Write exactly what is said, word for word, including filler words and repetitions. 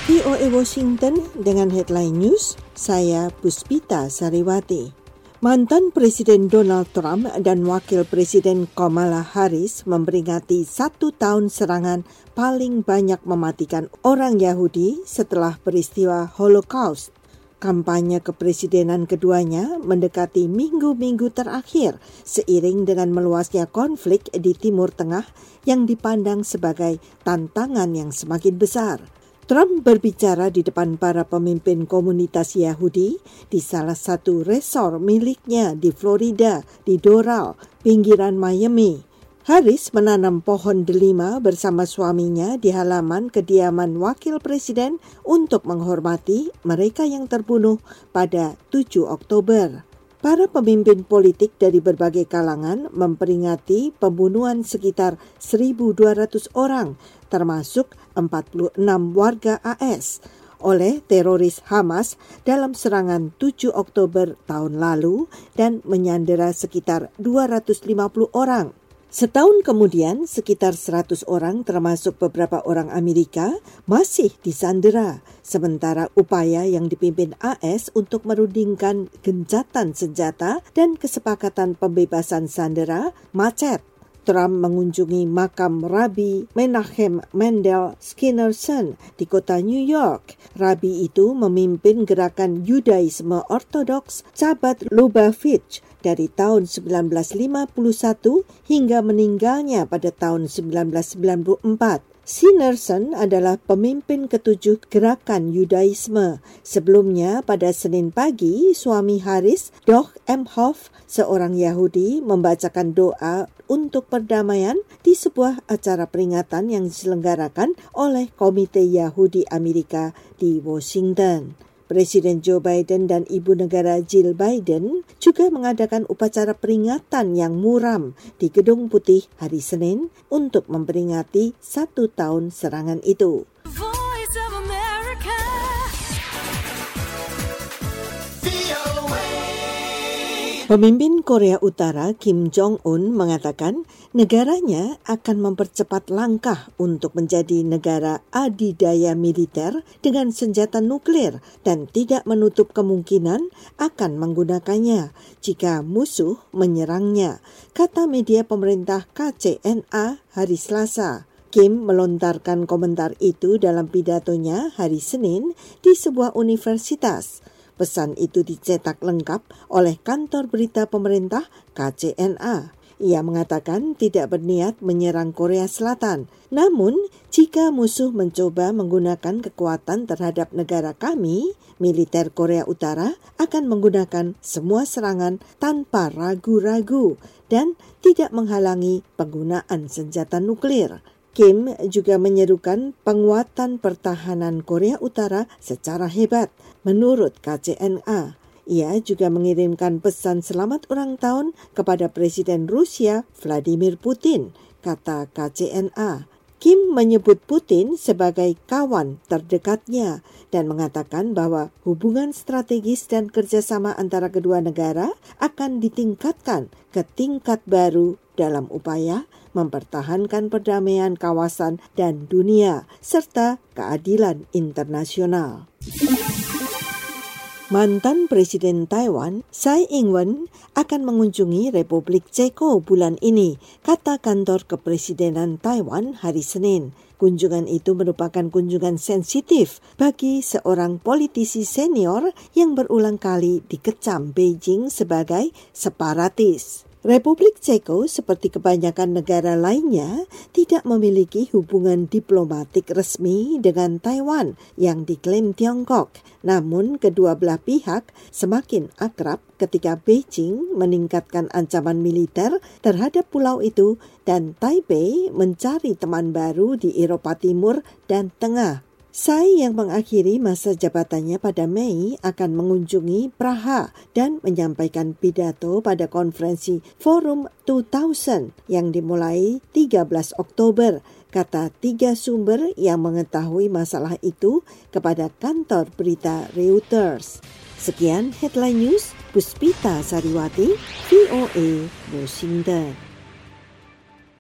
V O A Washington dengan headline news, saya Puspita Sariwati. Mantan Presiden Donald Trump dan Wakil Presiden Kamala Harris memperingati satu tahun serangan paling banyak mematikan orang Yahudi setelah peristiwa Holocaust. Kampanye kepresidenan keduanya mendekati minggu-minggu terakhir seiring dengan meluasnya konflik di Timur Tengah yang dipandang sebagai tantangan yang semakin besar. Trump berbicara di depan para pemimpin komunitas Yahudi di salah satu resor miliknya di Florida, di Doral, pinggiran Miami. Harris menanam pohon delima bersama suaminya di halaman kediaman wakil presiden untuk menghormati mereka yang terbunuh pada tujuh Oktober. Para pemimpin politik dari berbagai kalangan memperingati pembunuhan sekitar seribu dua ratus orang, termasuk empat puluh enam warga A S, oleh teroris Hamas dalam serangan tujuh Oktober tahun lalu dan menyandera sekitar dua ratus lima puluh orang. Setahun kemudian, sekitar seratus orang termasuk beberapa orang Amerika masih disandera, sementara upaya yang dipimpin A S untuk merundingkan gencatan senjata dan kesepakatan pembebasan sandera macet. Trump mengunjungi makam Rabbi Menachem Mendel Skinnerson di kota New York. Rabbi itu memimpin gerakan Yudaisme Ortodoks Chabad Lubavitch dari tahun sembilan belas lima puluh satu hingga meninggalnya pada tahun sembilan belas sembilan puluh empat. Skinnerson adalah pemimpin ketujuh gerakan Yudaisme. Sebelumnya, pada Senin pagi, suami Harris, Doug Emhoff, seorang Yahudi, membacakan doa untuk perdamaian di sebuah acara peringatan yang diselenggarakan oleh Komite Yahudi Amerika di Washington. Presiden Joe Biden dan Ibu Negara Jill Biden juga mengadakan upacara peringatan yang muram di Gedung Putih hari Senin untuk memperingati satu tahun serangan itu. Voice of America. Pemimpin Korea Utara Kim Jong-un mengatakan negaranya akan mempercepat langkah untuk menjadi negara adidaya militer dengan senjata nuklir dan tidak menutup kemungkinan akan menggunakannya jika musuh menyerangnya, kata media pemerintah K C N A hari Selasa. Kim melontarkan komentar itu dalam pidatonya hari Senin di sebuah universitas. Pesan itu dicetak lengkap oleh kantor berita pemerintah K C N A. Ia mengatakan tidak berniat menyerang Korea Selatan. Namun, jika musuh mencoba menggunakan kekuatan terhadap negara kami, militer Korea Utara akan menggunakan semua serangan tanpa ragu-ragu dan tidak menghalangi penggunaan senjata nuklir. Kim juga menyerukan penguatan pertahanan Korea Utara secara hebat. Menurut K C N A, ia juga mengirimkan pesan selamat ulang tahun kepada Presiden Rusia Vladimir Putin, kata K C N A. Kim menyebut Putin sebagai kawan terdekatnya dan mengatakan bahwa hubungan strategis dan kerjasama antara kedua negara akan ditingkatkan ke tingkat baru dalam upaya mempertahankan perdamaian kawasan dan dunia serta keadilan internasional. Mantan Presiden Taiwan, Tsai Ing-wen, akan mengunjungi Republik Ceko bulan ini, kata kantor kepresidenan Taiwan hari Senin. Kunjungan itu merupakan kunjungan sensitif bagi seorang politisi senior yang berulang kali dikecam Beijing sebagai separatis. Republik Ceko, seperti kebanyakan negara lainnya, tidak memiliki hubungan diplomatik resmi dengan Taiwan yang diklaim Tiongkok. Namun, kedua belah pihak semakin akrab ketika Beijing meningkatkan ancaman militer terhadap pulau itu dan Taipei mencari teman baru di Eropa Timur dan Tengah. Tsai yang mengakhiri masa jabatannya pada Mei akan mengunjungi Praha dan menyampaikan pidato pada konferensi Forum dua ribu yang dimulai tiga belas Oktober, kata tiga sumber yang mengetahui masalah itu kepada kantor berita Reuters. Sekian headline news, Puspita Sariwati, V O A Washington.